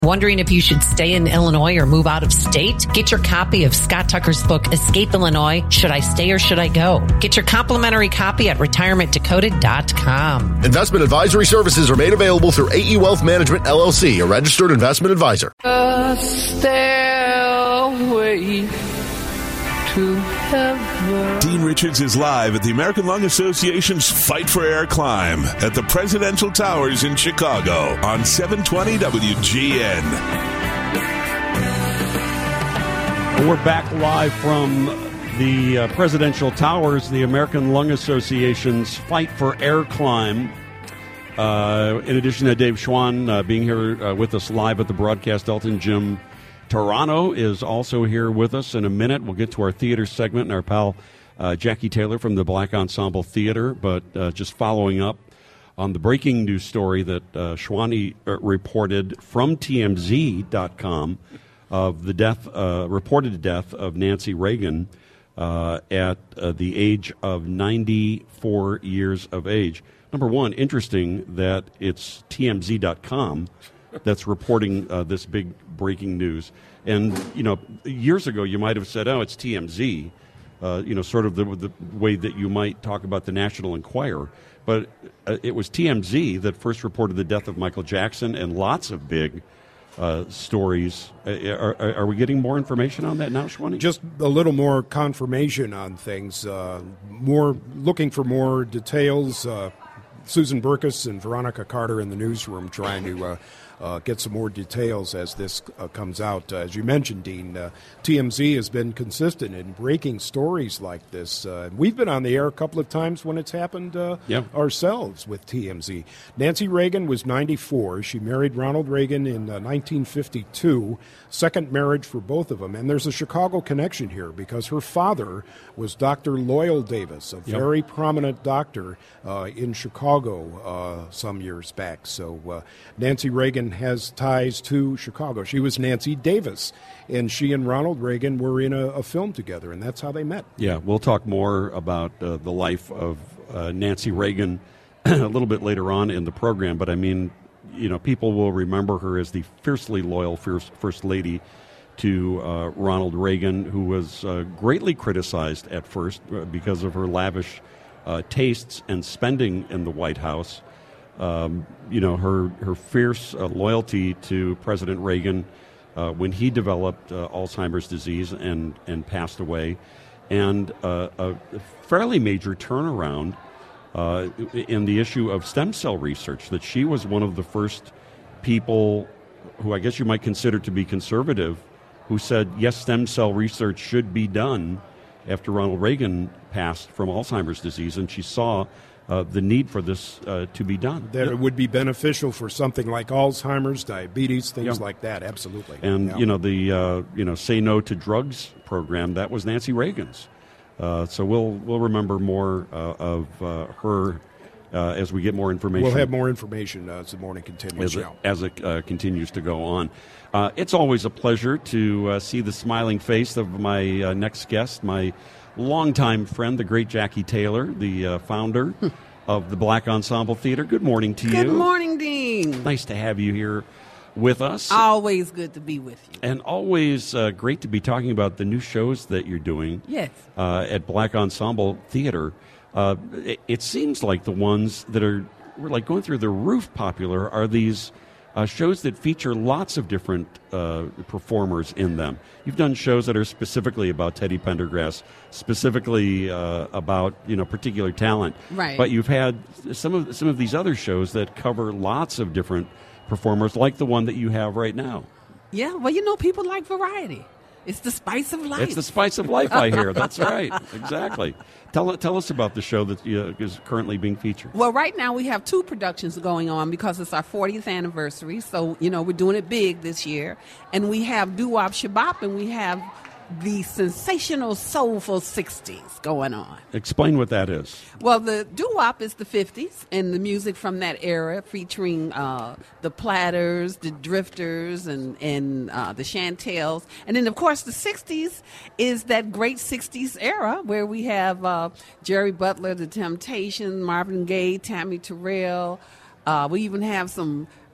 Wondering if you should stay in Illinois or move out of state? Get your copy of Scott Tucker's book, Escape Illinois, Should I Stay or Should I Go? Get your complimentary copy at retirementdecoded.com. Investment advisory services are made available through AE Wealth Management, LLC, a registered investment advisor. A stairway to heaven. Dean Richards is live at the American Lung Association's Fight for Air Climb at the Presidential Towers in Chicago on 720 WGN. We're back live from the Presidential Towers, the American Lung Association's Fight for Air Climb. In addition to Dave Schwann being here with us live at the broadcast, Elton Jim Toronto is also here with us. In a minute, we'll get to our theater segment and our pal Jackie Taylor from the Black Ensemble Theater. But just following up on the breaking news story that Schwanny reported from TMZ.com of the reported death of Nancy Reagan at the age of 94 years of age. Number one, interesting that it's TMZ.com that's reporting this big breaking news. And, years ago you might have said, oh, it's TMZ, sort of the way that you might talk about the National Enquirer. But it was TMZ that first reported the death of Michael Jackson and lots of big stories. Are we getting more information on that now, Schwanny? Just a little more confirmation on things, looking for more details. Susan Burkus and Veronica Carter in the newsroom trying to get some more details as this comes out. As you mentioned, Dean, TMZ has been consistent in breaking stories like this. We've been on the air a couple of times when it's happened ourselves with TMZ. Nancy Reagan was 94. She married Ronald Reagan in 1952. Second marriage for both of them. And there's a Chicago connection here because her father was Dr. Loyal Davis, a very prominent doctor in Chicago some years back. So Nancy Reagan has ties to Chicago. She was Nancy Davis, and she and Ronald Reagan were in a film together, and that's how they met. Yeah, we'll talk more about the life of Nancy Reagan a little bit later on in the program, but I mean, people will remember her as the fiercely loyal First Lady to Ronald Reagan, who was greatly criticized at first because of her lavish tastes and spending in the White House. Her fierce loyalty to President Reagan when he developed Alzheimer's disease and passed away, and a fairly major turnaround in the issue of stem cell research, that she was one of the first people who I guess you might consider to be conservative who said, yes, stem cell research should be done after Ronald Reagan passed from Alzheimer's disease, and she saw the need for this to be done. That it would be beneficial for something like Alzheimer's, diabetes, things like that, absolutely. And, the Say No to Drugs program, that was Nancy Reagan's. So we'll remember more of her as we get more information. We'll have more information as the morning continues. As it continues to go on. It's always a pleasure to see the smiling face of my next guest, my longtime friend, the great Jackie Taylor, the founder of the Black Ensemble Theater. Good morning to you. Good morning, Dean. Nice to have you here with us. Always good to be with you. And always great to be talking about the new shows that you're doing at Black Ensemble Theater. It seems like the ones that are like going through the roof popular are these shows that feature lots of different performers in them. You've done shows that are specifically about Teddy Pendergrass, specifically about particular talent. Right. But you've had some of these other shows that cover lots of different performers, like the one that you have right now. Yeah, well, people like variety. It's the spice of life. It's the spice of life, I hear. That's right. Exactly. Tell us about the show that is currently being featured. Well, right now we have two productions going on because it's our 40th anniversary. So, we're doing it big this year. And we have Doo-Wop Shabop, and we have the sensational soulful 60s going on. Explain what that is. Well, the doo-wop is the 50s and the music from that era, featuring the Platters, the Drifters, and the Chantels. And then, of course, the 60s is that great 60s era where we have Jerry Butler, The Temptations, Marvin Gaye, Tammy Terrell. We even have some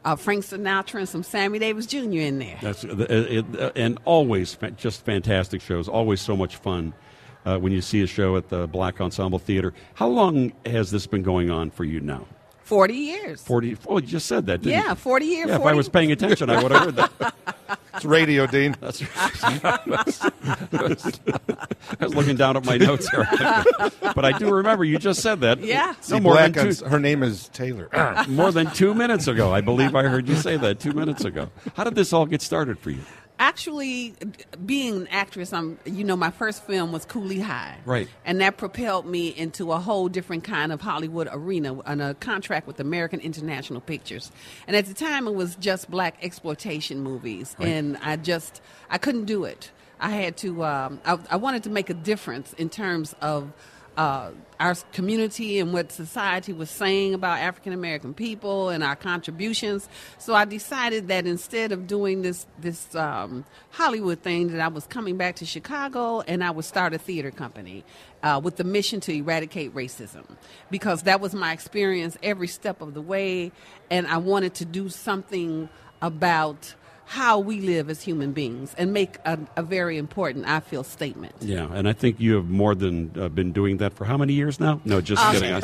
Frank Sinatra and some Sammy Davis Jr. in there. That's and always just fantastic shows. Always so much fun when you see a show at the Black Ensemble Theater. How long has this been going on for you now? 40 years. 40. Oh, you just said that, didn't you? 40 years. Yeah, 40. if I was paying attention, I would have heard that. It's radio, Dean. That's right. I was looking down at my notes here. But I do remember you just said that. Yeah. See, her name is Taylor. More than 2 minutes ago. I believe I heard you say that 2 minutes ago. How did this all get started for you? Actually, being an actress, my first film was Cooley High. Right. And that propelled me into a whole different kind of Hollywood arena on a contract with American International Pictures. And at the time, it was just black exploitation movies. Right. And I couldn't do it. I had to, I wanted to make a difference in terms of our community and what society was saying about African American people and our contributions. So I decided that instead of doing this Hollywood thing, that I was coming back to Chicago and I would start a theater company with the mission to eradicate racism, because that was my experience every step of the way, and I wanted to do something about how we live as human beings and make a very important, I feel, statement. Yeah, and I think you have more than been doing that for how many years now? No, just kidding.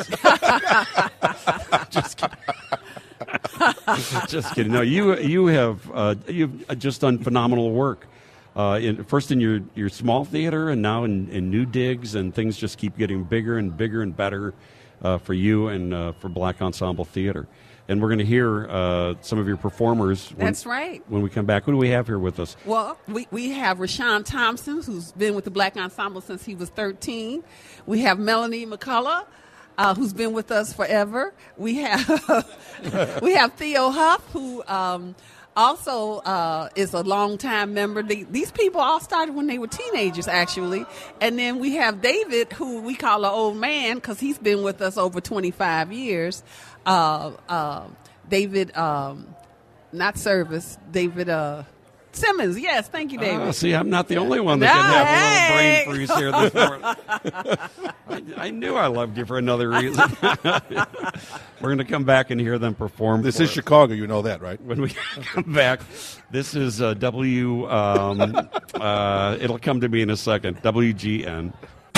Just kidding. Just kidding. No, you've just done phenomenal work. First in your small theater, and now in new digs, and things just keep getting bigger and bigger and better for you and for Black Ensemble Theater. And we're going to hear some of your performers. That's right. When we come back. Who do we have here with us? Well, we have Rashawn Thompson, who's been with the Black Ensemble since he was 13. We have Melanie McCullough, who's been with us forever. We have Theo Huff, who also is a longtime member. These people all started when they were teenagers, actually. And then we have David, who we call an old man because he's been with us over 25 years. David, not Service, David Simmons. Yes, thank you, David. See, I'm not the only one that can have a little brain freeze here this morning. I knew I loved you for another reason. We're going to come back and hear them perform. This is Chicago, you know that, right? When we come back, this is it'll come to me in a second, WGN.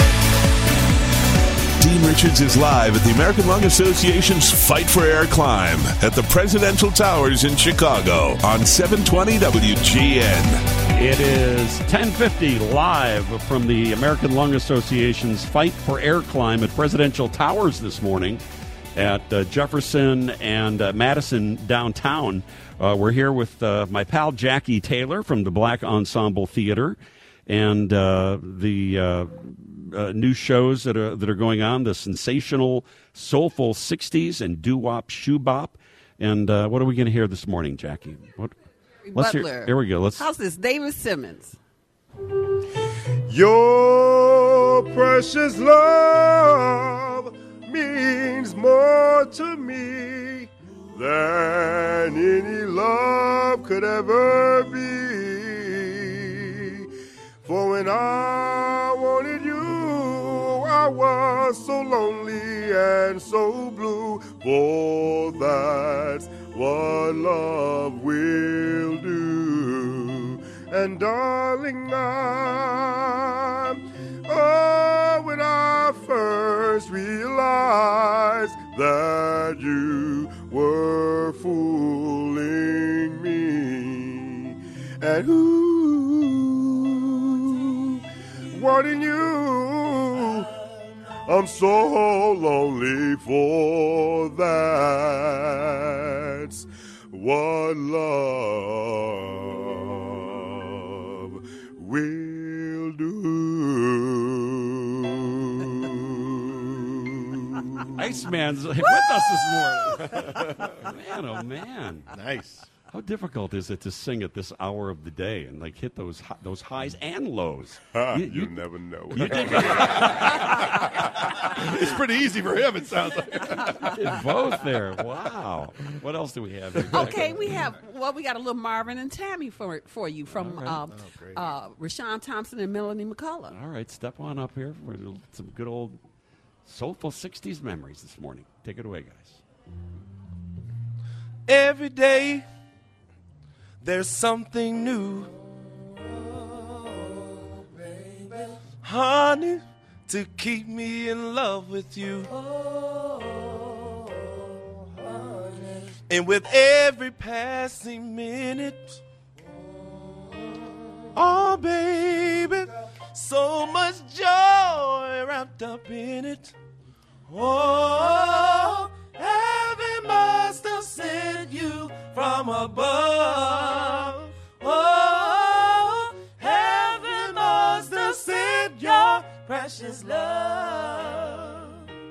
Dean Richards is live at the American Lung Association's Fight for Air Climb at the Presidential Towers in Chicago on 720 WGN. It is 10:50 live from the American Lung Association's Fight for Air Climb at Presidential Towers this morning at Jefferson and Madison downtown. We're here with my pal Jackie Taylor from the Black Ensemble Theater and the new shows that are going on, the sensational, soulful 60s and doo-wop, shoe-bop. And what are we going to hear this morning, Jackie? Let's hear. Here we go. How's this? David Simmons. Your precious love means more to me than any love could ever be. For when I wanted you, I was so lonely and so blue. For that's what love will do. And darling, when I first realized that you were fooling me, and wanting you, I'm so lonely, for that's what love will do. Iceman's with us this morning. Man, oh man. Nice. How difficult is it to sing at this hour of the day and hit those highs and lows? You never know. It's pretty easy for him, it sounds like. Did both there. Wow. What else do we have here? Okay, we got a little Marvin and Tammy for you from Rashawn Thompson and Melanie McCullough. All right, step on up here for some good old soulful 60s memories this morning. Take it away, guys. Every day there's something new. Honey, to keep me in love with you. And with every passing minute, oh baby, so much joy wrapped up in it. Oh, heaven must have sent you from above. Oh, heaven must have sent your precious love.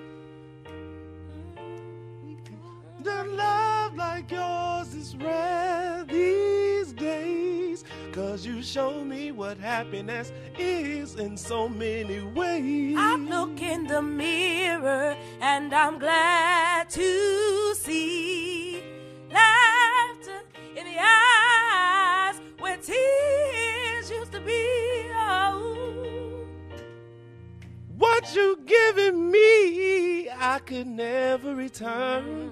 The love like yours is rare these days, 'cause you show me what happiness is in so many ways. I look in the mirror and I'm glad to see laughter in the eyes where tears used to be. Oh. What you giving me, I could never return.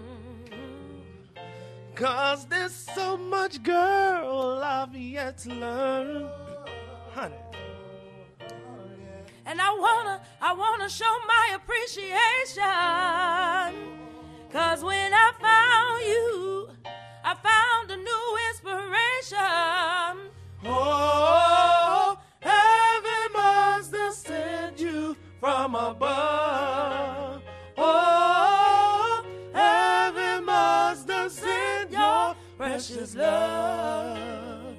'Cause there's so much, girl, I've yet to learn. Honey. And I wanna show my appreciation. 'Cause when I found you, I found a new inspiration. Oh, heaven must have sent you from above. Oh, heaven must have sent your precious love.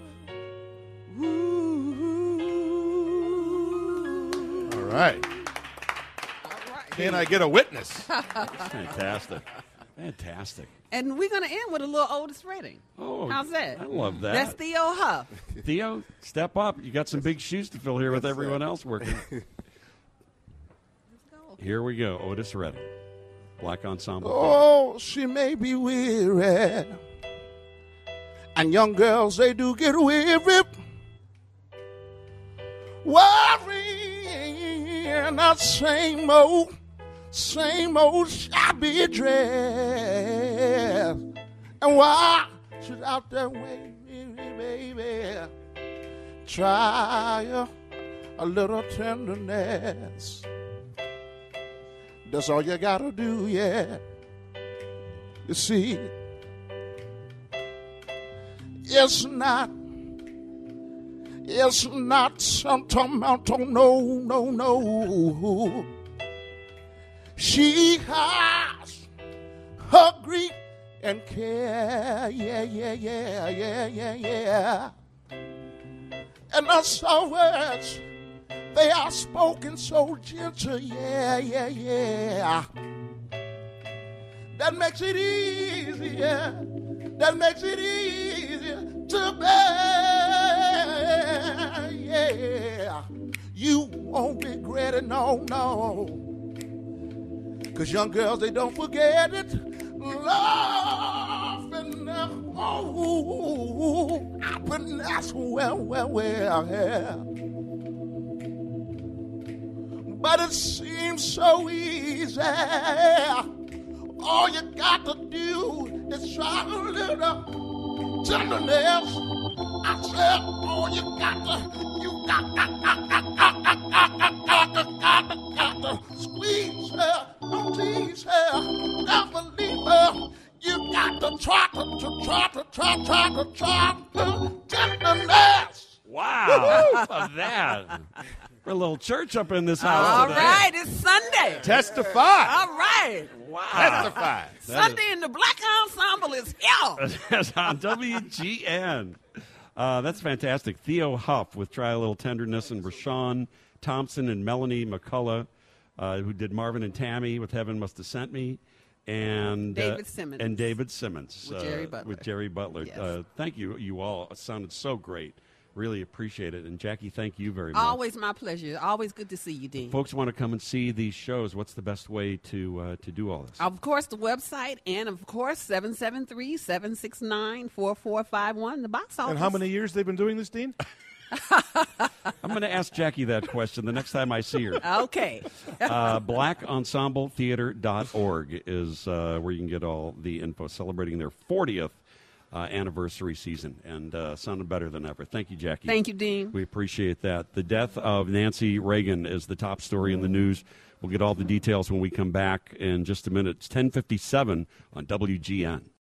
Ooh. All right. Can I get a witness? Fantastic. Fantastic. And we're going to end with a little Otis Redding. Oh, how's that? I love that. That's Theo Huff. Theo, step up. You got some big shoes to fill here with everyone else working. Here we go. Otis Redding. Black Ensemble. Oh, she may be weary. And young girls, they do get weary. Worrying that same old shabby dress. And why she's out there waiting, baby, try a little tenderness. That's all you gotta do, yeah. You see, it's not sentimental, no. She has her grief and care, yeah. And the so words, they are spoken so gentle, yeah. That makes it easier. To bear, yeah. You won't regret it, no. 'Cause young girls, they don't forget it. Love and happiness, well, yeah. But it seems so easy. All you got to do is try a little tenderness. I said, all you got to squeeze her, don't tease her, never leave her. You got to try tenderness. Wow. Love that. We're a little church up in this house All today. right, it's Sunday. Testify. All right. Wow. Testify. Sunday in the Black Ensemble is here. That's on WGN. That's fantastic. Theo Huff with Try a Little Tenderness, and Rashawn Thompson and Melanie McCullough, who did Marvin and Tammy with Heaven Must Have Sent Me. And David Simmons. And David Simmons. With Jerry Butler. Yes. Thank you. You all sounded so great. Really appreciate it. And Jackie, thank you very much. Always my pleasure. Always good to see you, Dean. Folks want to come and see these shows. What's the best way to do all this? Of course, the website, and of course, 773-769-4451, the box office. And how many years they've been doing this, Dean? I'm going to ask Jackie that question the next time I see her. Okay. BlackEnsembleTheater.org is where you can get all the info, celebrating their 40th anniversary season, and sounded better than ever. Thank you, Jackie. Thank you, Dean. We appreciate that. The death of Nancy Reagan is the top story in the news. We'll get all the details when we come back in just a minute. It's 10:57 on WGN.